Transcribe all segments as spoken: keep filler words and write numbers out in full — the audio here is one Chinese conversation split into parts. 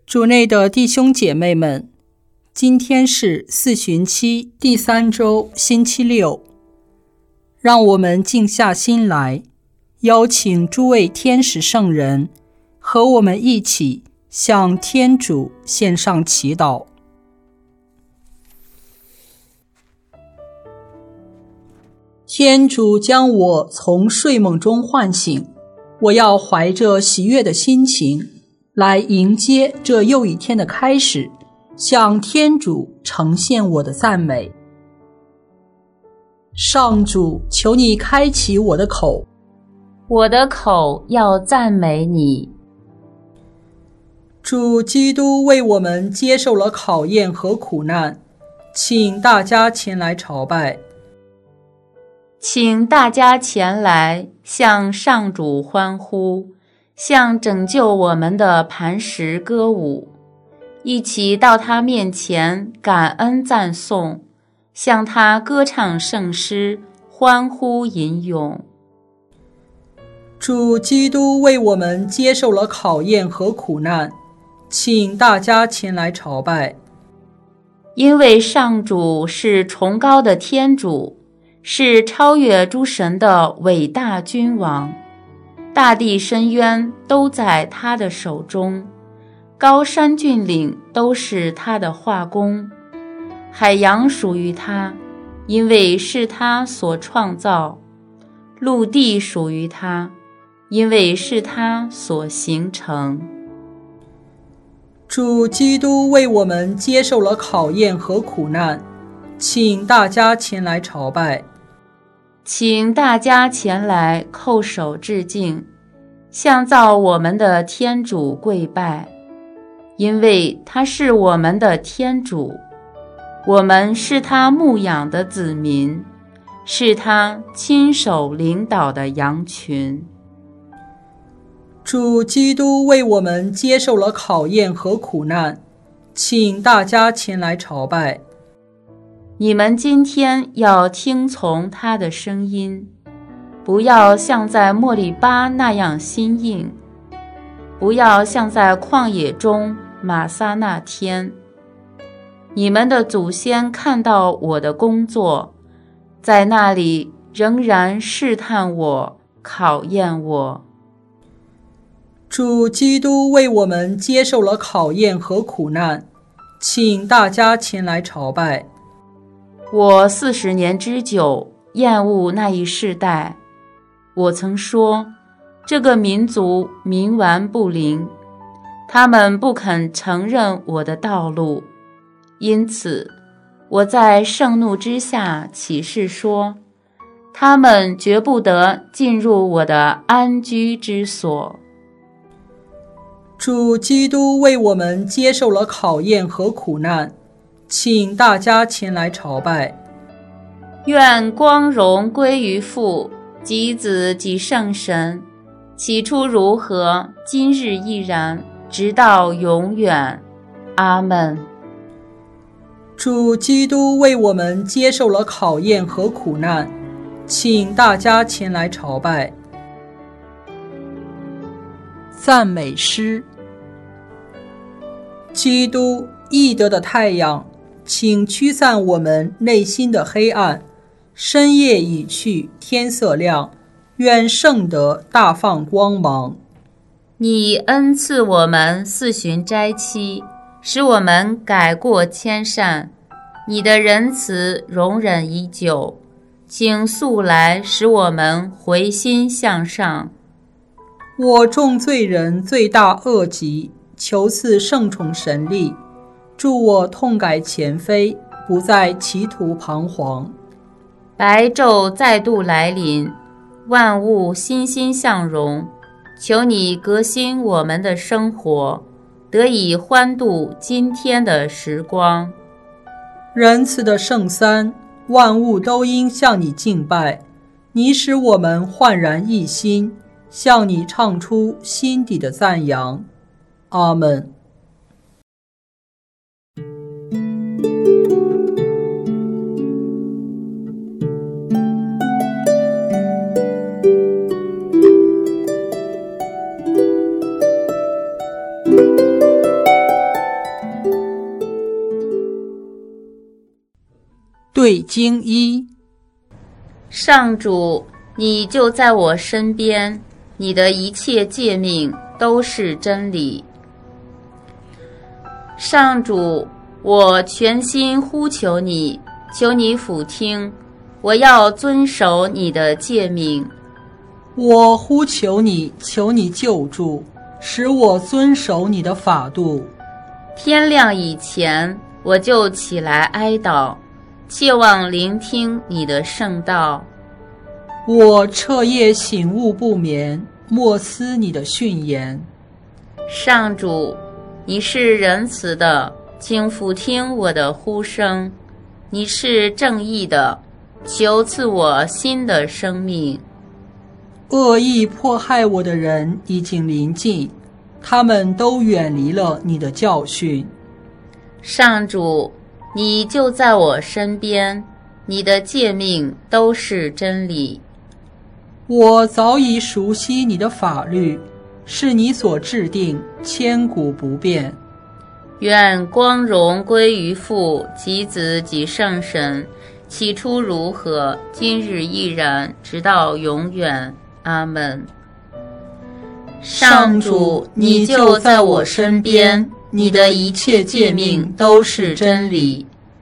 主内的弟兄姐妹们，今天是四旬期第三周星期六，让我们静下心来，邀请诸位天使圣人和我们一起向天主献上祈祷。天主将我从睡梦中唤醒，我要怀着喜悦的心情来迎接这又一天的开始，向天主呈现我的赞美。上主，求你开启我的口， 我的口要赞美你。 主基督为我们接受了考验和苦难，请大家前来朝拜。 请大家前来向上主欢呼，向拯救我们的磐石歌舞，一起到他面前感恩赞颂，向他歌唱圣诗，欢呼吟咏。 主基督为我们接受了考验和苦难，请大家前来朝拜。 因为上主是崇高的天主，是超越诸神的伟大君王，大地深渊都在他的手中，高山峻岭都是他的画工，海洋属于他，因为是他所创造，陆地属于他，因为是他所形成。 主基督为我们接受了考验和苦难，请大家前来朝拜。 请大家前来叩首致敬，向造我们的天主跪拜，因为他是我们的天主，我们是他牧养的子民，是他亲手领导的羊群。 主基督为我们接受了考验和苦难，请大家前来朝拜。 你们今天要听从他的声音，不要像在莫利巴那样心硬，不要像在旷野中玛撒那天。你们的祖先看到我的工作，在那里仍然试探我，考验我。 主基督为我们接受了考验和苦难，请大家前来朝拜。 我四十年之久，厌恶那一世代。我曾说，这个民族冥顽不灵，他们不肯承认我的道路。因此，我在盛怒之下起誓说，他们绝不得进入我的安居之所。 主基督为我们接受了考验和苦难，请大家前来朝拜。 愿光荣归于父及子及圣神，起初如何，今日亦然，直到永远。阿们。 主基督为我们接受了考验和苦难，请大家前来朝拜。赞美诗。基督，义德的太阳，请驱散我们内心的黑暗。深夜已去，天色亮，愿圣德大放光芒。 你恩赐我们四旬斋期，使我们改过迁善。你的仁慈容忍已久，请速来使我们回心向上。 我众罪人罪大恶极，求赐圣宠神力，助我痛改前非，不再歧途彷徨。 白昼再度来临，万物欣欣向荣，求你革新我们的生活，得以欢度今天的时光。 仁慈的圣三，万物都应向你敬拜，你使我们焕然一新，向你唱出心底的赞扬。阿们。 对经一。 上主，你就在我身边，你的一切诫命都是真理。上主，我全心呼求你，求你俯听，我要遵守你的诫命。 我呼求你，求你救助，使我遵守你的法度。 天亮以前，我就起来哀悼，切望聆听你的圣道。 我彻夜醒悟不眠，默思你的训言。 上主，你是仁慈的，请俯听我的呼声。你是正义的，求赐我新的生命。 恶意迫害我的人已经临近，他们都远离了你的教训。 上主，你就在我身边，你的诫命都是真理。 我早已熟悉你的法律，是你所制定，千古不变。 愿光荣归于父及子及圣神，起初如何，今日亦然，直到永远。阿们。上主，你就在我身边，你的一切诫命都是真理。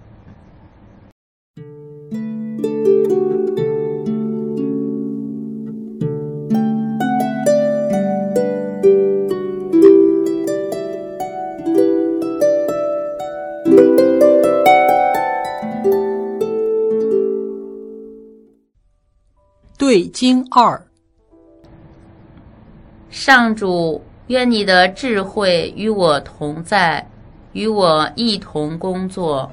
对经二。 上主，愿你的智慧与我同在，与我一同工作。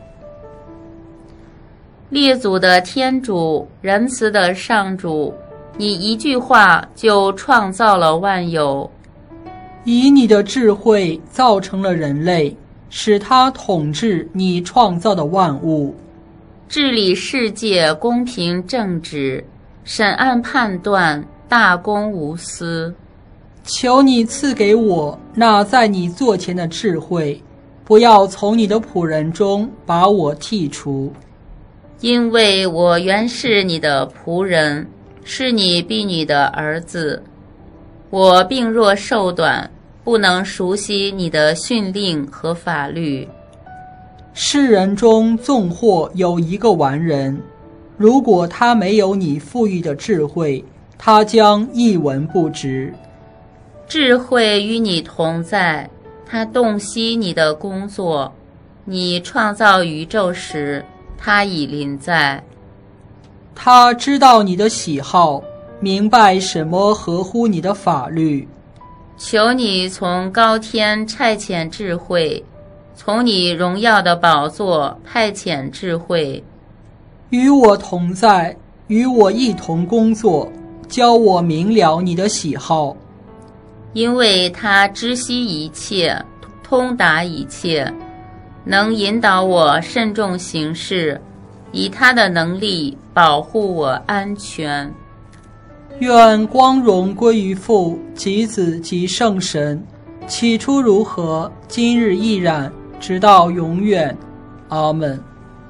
列祖的天主，仁慈的上主，你一句话就创造了万有， 以你的智慧造成了人类，使他统治你创造的万物， 治理世界公平正直，审案判断大公无私。 求你赐给我那在你座前的智慧，不要从你的仆人中把我剔除。 因为我原是你的仆人，是你婢女的儿子。我病弱寿短，不能熟悉你的训令和法律。 世人中纵或有一个完人，如果他没有你赋予的智慧，他将一文不值。 智慧与你同在，他洞悉你的工作。你创造宇宙时，他已临在。 他知道你的喜好，明白什么合乎你的法律。 求你从高天差遣智慧，从你荣耀的宝座派遣智慧。 与我同在，与我一同工作，教我明了你的喜好。 因为他知悉一切，通达一切，能引导我慎重行事，以他的能力保护我安全。 愿光荣归于父及子及圣神，起初如何，今日亦然，直到永远。阿们。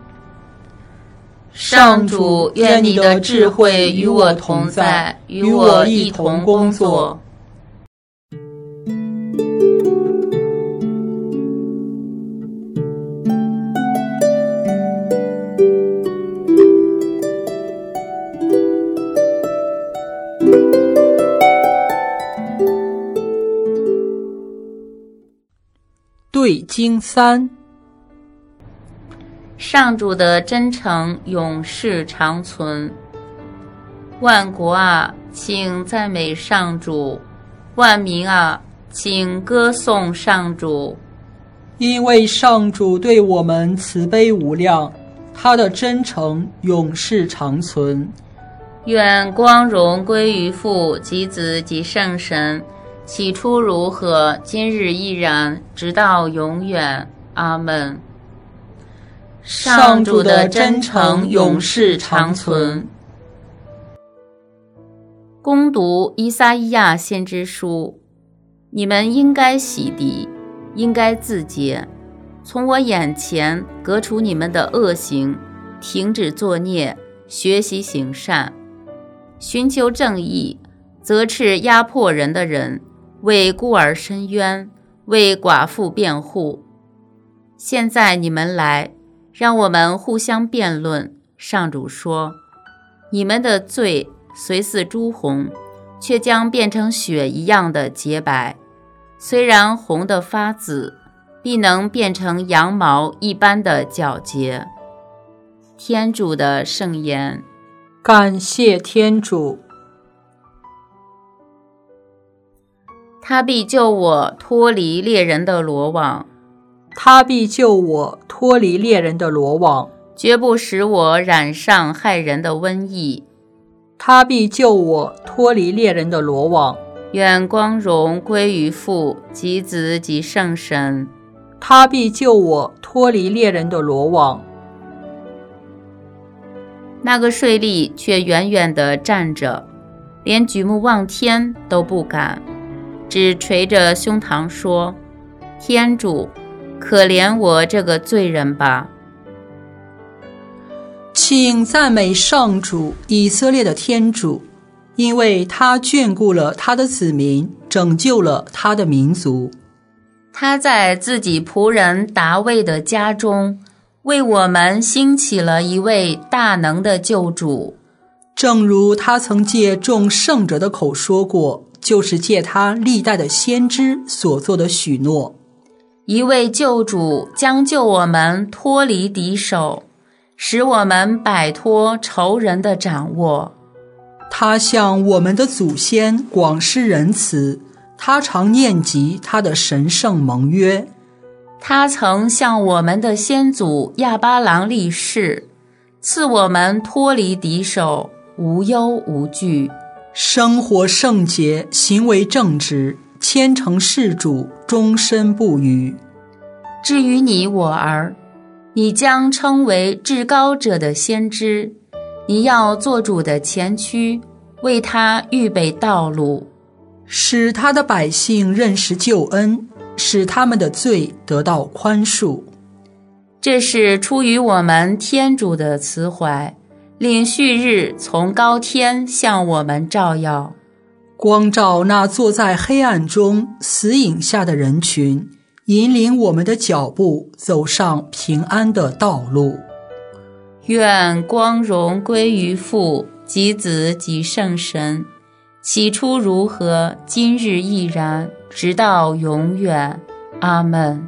上主，愿你的智慧与我同在，与我一同工作。 对经三。 上主的真诚永世长存。万国啊，请赞美上主；万民啊，请歌颂上主。 因为上主对我们慈悲无量，他的真诚永世长存。 愿光荣归于父及子及圣神，起初如何，今日亦然，直到永远。阿们。上主的真诚永世长存。恭读依撒意亚先知书：你们应该洗涤，应该自洁，从我眼前革除你们的恶行， 停止作孽，学习行善，寻求正义，责斥压迫人的人，为孤儿伸冤，为寡妇辩护。现在你们来，让我们互相辩论。上主说，你们的罪虽似朱红，却将变成雪一样的洁白，虽然红得发紫，必能变成羊毛一般的皎洁。天主的圣言。 感谢天主。 他必救我脱离猎人的罗网， 他必救我脱离猎人的罗网， 绝不使我染上害人的瘟疫。 他必救我脱离猎人的罗网。 愿光荣归于父及子及圣神。 他必救我脱离猎人的罗网。 那个税吏却远远地站着，连举目望天都不敢，只捶着胸膛说：天主，可怜我这个罪人吧。 请赞美上主，以色列的天主，因为他眷顾了他的子民，拯救了他的民族。 他在自己仆人达味的家中，为我们兴起了一位大能的救主。 正如他曾借众圣者的口说过，就是借他历代的先知所做的许诺。 一位救主将救我们脱离敌手，使我们摆脱仇人的掌握。 他向我们的祖先广施仁慈，他常念及他的神圣盟约。 他曾向我们的先祖亚巴郎立誓，赐我们脱离敌手，无忧无惧， 生活圣洁，行为正直，虔诚事主，终身不渝。 至于你我儿，你将称为至高者的先知，你要做主的前驱，为他预备道路， 使他的百姓认识救恩，使他们的罪得到宽恕。 这是出于我们天主的慈怀，令旭日从高天向我们照耀， 光照那坐在黑暗中死影下的人群，引领我们的脚步走上平安的道路。 愿光荣归于父及子及圣神，起初如何，今日亦然，直到永远。阿们。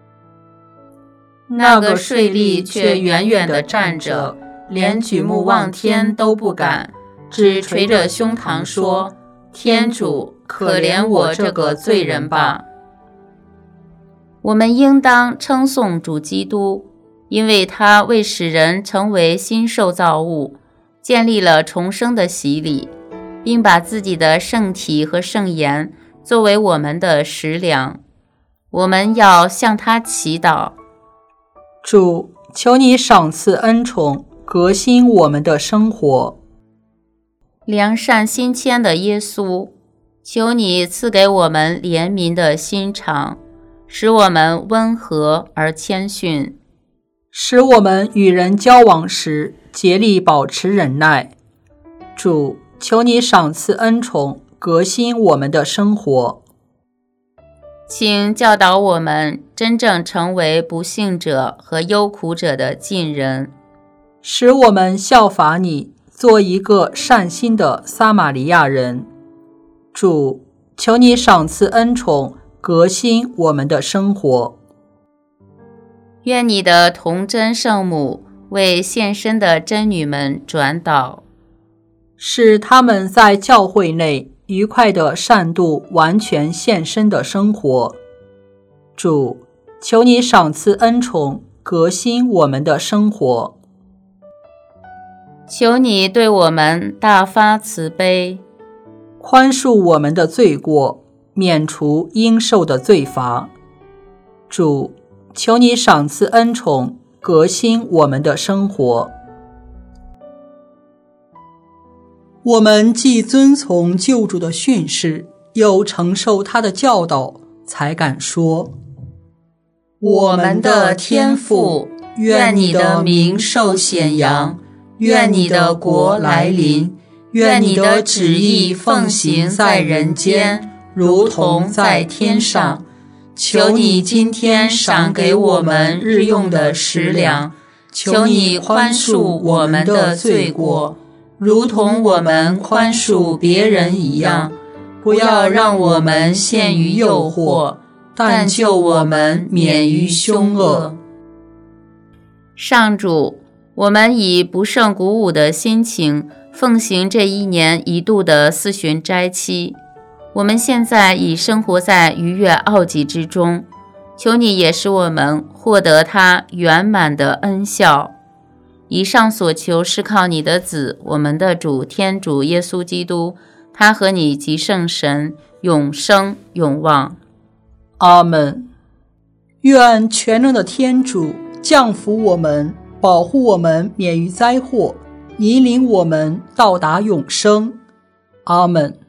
那个税吏却远远地站着，连举目望天都不敢，只捶着胸膛说：天主，可怜我这个罪人吧。我们应当称颂主基督，因为他为使人成为新受造物，建立了重生的洗礼，并把自己的圣体和圣言作为我们的食粮。我们要向他祈祷。 主，求你赏赐恩宠，革新我们的生活。 良善心谦的耶稣，求你赐给我们怜悯的心肠，使我们温和而谦逊， 使我们与人交往时竭力保持忍耐。主，求你赏赐恩宠，革新我们的生活。 请教导我们真正成为不幸者和忧苦者的近人， 使我们效法你，做一个善心的撒玛利亚人。主，求你赏赐恩宠，革新我们的生活。 愿你的童真圣母为献身的真女们转导， 使他们在教会内愉快地善度完全献身的生活。主，求你赏赐恩宠，革新我们的生活。 求你对我们大发慈悲， 宽恕我们的罪过，免除应受的罪罚。主，求你赏赐恩宠，革新我们的生活。我们既遵从救主的训示，又承受他的教导，才敢说： 我们的天父， 愿你的名受显扬，愿你的国来临，愿你的旨意奉行在人间，如同在天上。求你今天赏给我们日用的食粮，求你宽恕我们的罪过，如同我们宽恕别人一样。不要让我们陷于诱惑，但救我们免于凶恶。上主，我们以不胜鼓舞的心情奉行这一年一度的四旬斋期。我们现在已生活在逾越奥己之中，求你也使我们获得他圆满的恩效。以上所求是靠你的子，我们的主天主耶稣基督，他和你及圣神永生永旺。 阿们。愿全能的天主降福我们，保护我们免于灾祸，引领我们到达永生。阿们。